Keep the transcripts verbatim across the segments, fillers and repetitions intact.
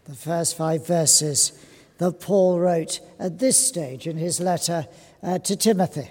the first five verses that Paul wrote at this stage in his letter uh, to Timothy.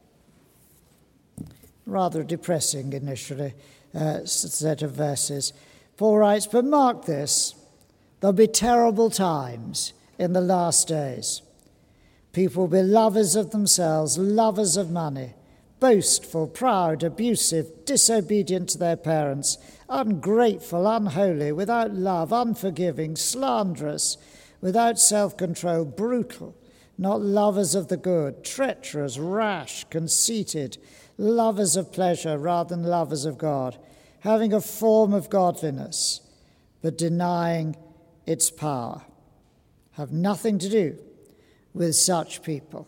Rather depressing initially uh, set of verses. Paul writes, "But mark this, there'll be terrible times in the last days. People will be lovers of themselves, lovers of money, boastful, proud, abusive, disobedient to their parents, ungrateful, unholy, without love, unforgiving, slanderous, without self-control, brutal, not lovers of the good, treacherous, rash, conceited, lovers of pleasure rather than lovers of God, having a form of godliness, but denying its power. Have nothing to do with such people."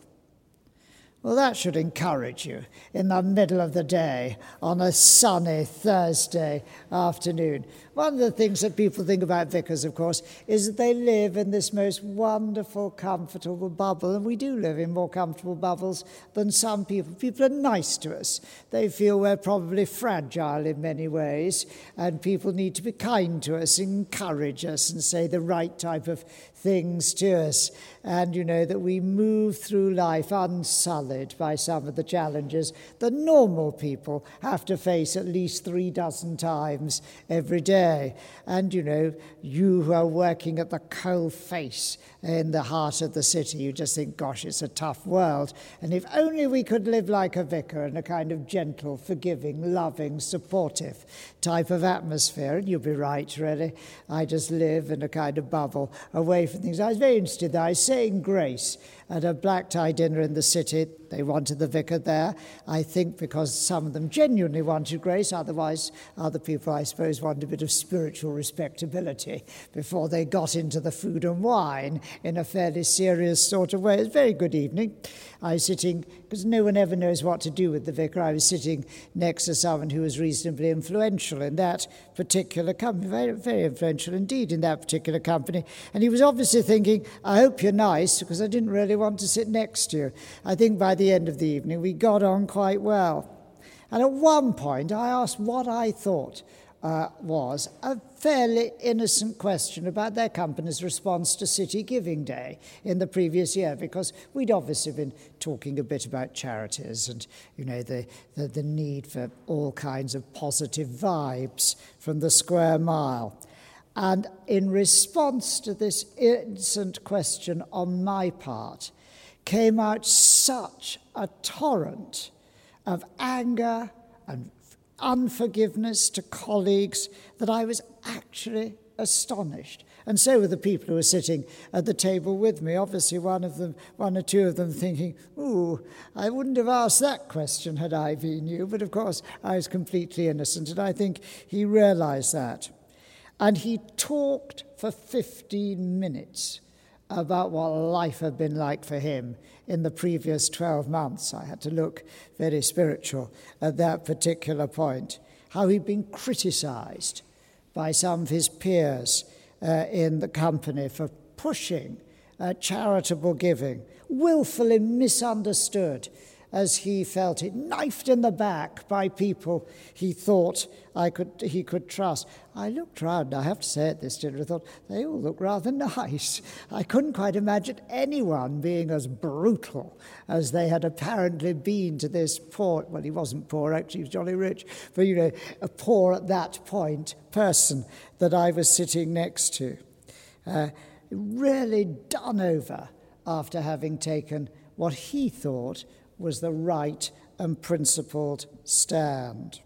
Well, that should encourage you in the middle of the day on a sunny Thursday afternoon. One of the things that people think about vicars, of course, is that they live in this most wonderful, comfortable bubble. And we do live in more comfortable bubbles than some people. People are nice to us. They feel we're probably fragile in many ways. And people need to be kind to us, encourage us, and say the right type of things to us. And, you know, that we move through life unsullied by some of the challenges that normal people have to face at least three dozen times every day. And, you know, you who are working at the coal face in the heart of the city, you just think, gosh, it's a tough world. And if only we could live like a vicar in a kind of gentle, forgiving, loving, supportive type of atmosphere. And you'll be right, really. I just live in a kind of bubble away from things. I was very interested that I was saying grace at a black tie dinner in the city. They wanted the vicar there, I think because some of them genuinely wanted grace. Otherwise, other people, I suppose, wanted a bit of spiritual respectability before they got into the food and wine in a fairly serious sort of way. It was a very good evening. I was sitting, because no one ever knows what to do with the vicar, I was sitting next to someone who was reasonably influential in that particular company, very, very influential indeed in that particular company. And he was obviously thinking, I hope you're nice, because I didn't really want to sit next to you. I think by the end of the evening, we got on quite well. And at one point, I asked what I thought uh, was a fairly innocent question about their company's response to City Giving Day in the previous year, because we'd obviously been talking a bit about charities and, you know, the, the, the need for all kinds of positive vibes from the square mile. And in response to this innocent question on my part, came out such a torrent of anger and unforgiveness to colleagues that I was actually astonished. And so were the people who were sitting at the table with me. Obviously, one of them, one or two of them thinking, ooh, I wouldn't have asked that question had I been you. But of course, I was completely innocent, and I think he realized that. And he talked for fifteen minutes about what life had been like for him in the previous twelve months. I had to look very spiritual at that particular point. How he'd been criticized by some of his peers uh, in the company for pushing uh, charitable giving, willfully misunderstood as he felt it, knifed in the back by people he thought I could he could trust. I looked round, I have to say at this dinner, I thought, they all look rather nice. I couldn't quite imagine anyone being as brutal as they had apparently been to this poor, well, he wasn't poor, actually, he was jolly rich, but, you know, a poor at that point person that I was sitting next to. Uh, really done over after having taken what he thought was the right and principled stand.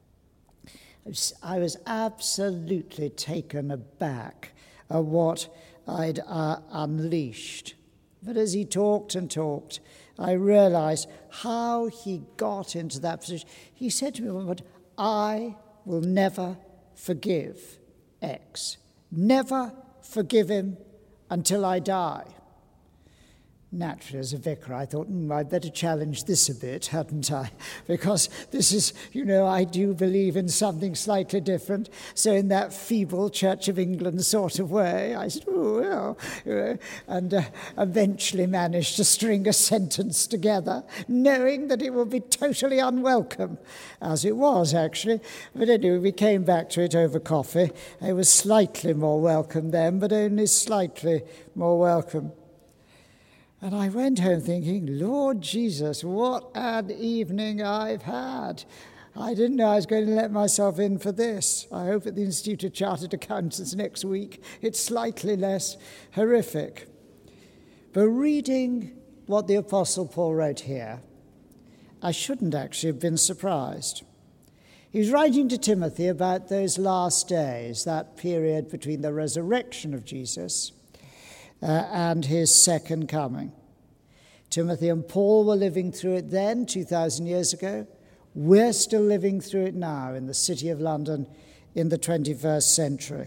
I was absolutely taken aback at what I'd uh, unleashed. But as he talked and talked, I realized how he got into that position. He said to me one moment, I will never forgive X. Never forgive him until I die. naturally, as a vicar, I thought, mm, I'd better challenge this a bit, hadn't I? Because this is, you know, I do believe in something slightly different. So in that feeble Church of England sort of way, I said, oh, well, you know, and uh, eventually managed to string a sentence together, knowing that it would be totally unwelcome, as it was, actually. But anyway, we came back to it over coffee. It was slightly more welcome then, but only slightly more welcome. And I went home thinking, Lord Jesus, what an evening I've had. I didn't know I was going to let myself in for this. I hope at the Institute of Chartered Accountants next week it's slightly less horrific. But reading what the Apostle Paul wrote here, I shouldn't actually have been surprised. He was writing to Timothy about those last days, that period between the resurrection of Jesus Uh, and his second coming. Timothy and Paul were living through it then, two thousand years ago. We're still living through it now in the city of London in the twenty-first century.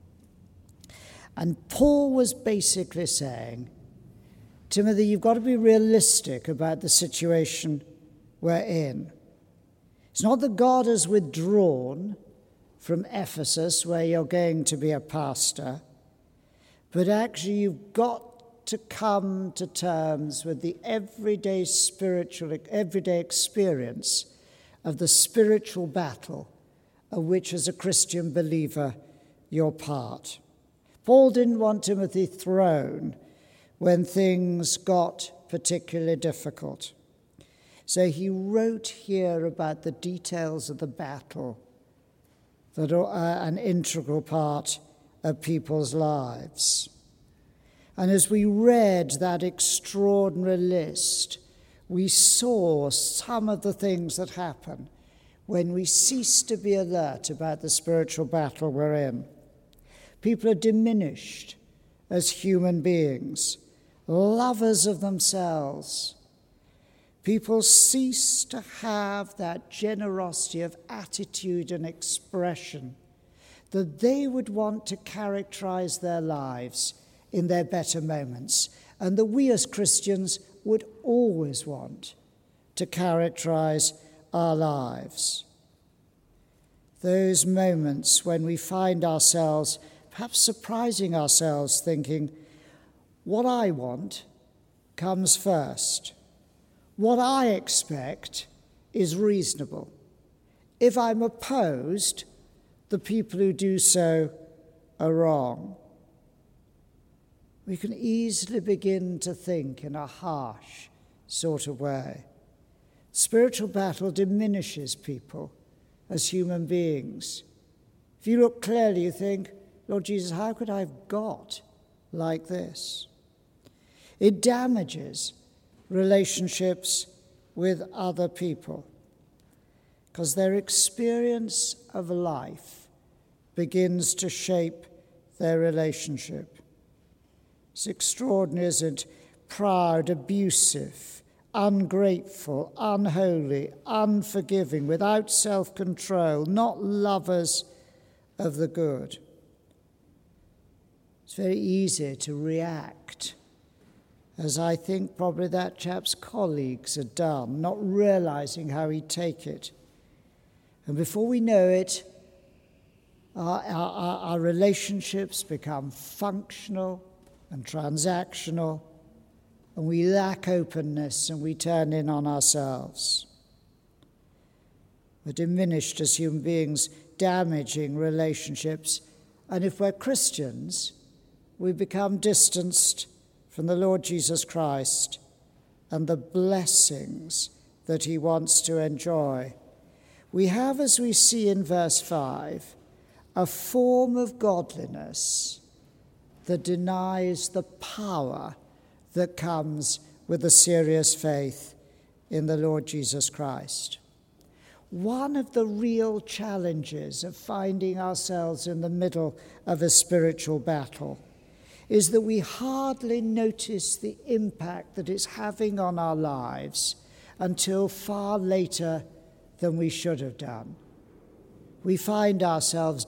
And Paul was basically saying, Timothy, you've got to be realistic about the situation we're in. It's not that God has withdrawn from Ephesus, where you're going to be a pastor, but actually you've got to come to terms with the everyday spiritual, everyday experience of the spiritual battle of which, as a Christian believer, you're part. Paul didn't want Timothy thrown when things got particularly difficult. So he wrote here about the details of the battle that are an integral part of people's lives. And as we read that extraordinary list, we saw some of the things that happen when we cease to be alert about the spiritual battle we're in. People are diminished as human beings, lovers of themselves. People cease to have that generosity of attitude and expression that they would want to characterize their lives in their better moments, and that we as Christians would always want to characterize our lives. Those moments when we find ourselves perhaps surprising ourselves, thinking, what I want comes first. What I expect is reasonable. If I'm opposed, the people who do so are wrong. We can easily begin to think in a harsh sort of way. Spiritual battle diminishes people as human beings. If you look clearly, you think, Lord Jesus, how could I have got like this? It damages relationships with other people because their experience of life begins to shape their relationship. It's extraordinary, isn't it? Proud, abusive, ungrateful, unholy, unforgiving, without self-control, not lovers of the good. It's very easy to react, as I think probably that chap's colleagues had done, not realizing how he'd take it. And before we know it, our, our, our relationships become functional and transactional, and we lack openness and we turn in on ourselves. We're diminished as human beings, damaging relationships, and if we're Christians, we become distanced from the Lord Jesus Christ and the blessings that he wants to enjoy. We have, as we see in verse five, a form of godliness that denies the power that comes with a serious faith in the Lord Jesus Christ. One of the real challenges of finding ourselves in the middle of a spiritual battle is that we hardly notice the impact that it's having on our lives until far later than we should have done. We find ourselves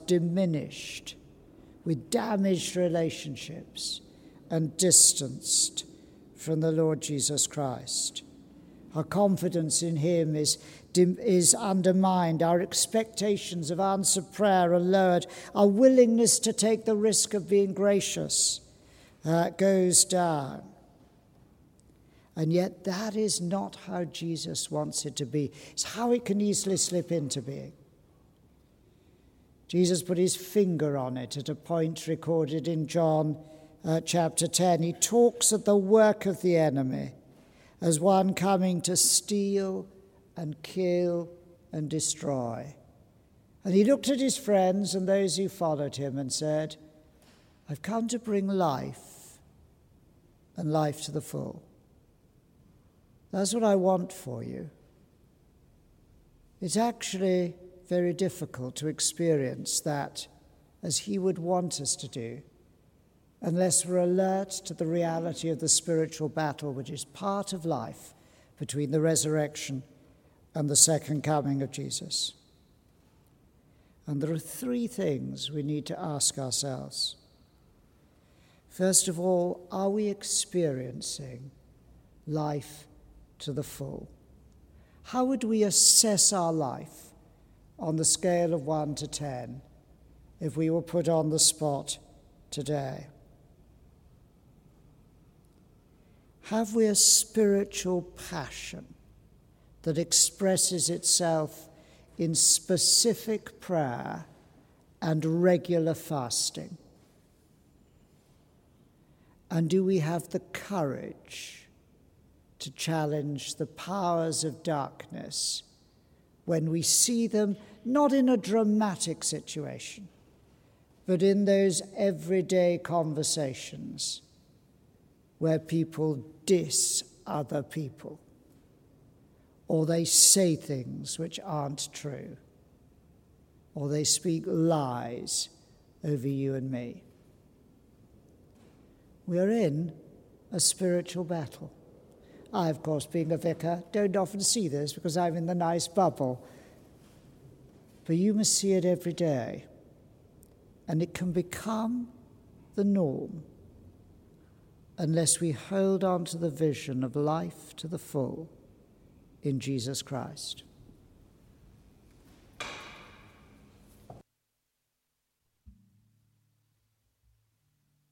diminished with damaged relationships and distanced from the Lord Jesus Christ. Our confidence in him is, is undermined. Our expectations of answered prayer are lowered. Our willingness to take the risk of being gracious uh, goes down. And yet that is not how Jesus wants it to be. It's how it can easily slip into being. Jesus put his finger on it at a point recorded in John uh, chapter ten. He talks of the work of the enemy as one coming to steal and kill and destroy. And he looked at his friends and those who followed him and said, I've come to bring life, and life to the full. That's what I want for you. It's actually very difficult to experience that as he would want us to do, unless we're alert to the reality of the spiritual battle which is part of life between the resurrection and the second coming of Jesus. And there are three things we need to ask ourselves. First of all, are we experiencing life to the full? How would we assess our life on the scale of one to ten if we were put on the spot today? Have we a spiritual passion that expresses itself in specific prayer and regular fasting? And do we have the courage to challenge the powers of darkness when we see them not in a dramatic situation, but in those everyday conversations where people diss other people, or they say things which aren't true, or they speak lies over you and me? We are in a spiritual battle. I, of course, being a vicar, don't often see this because I'm in the nice bubble. But you must see it every day. And it can become the norm unless we hold on to the vision of life to the full in Jesus Christ.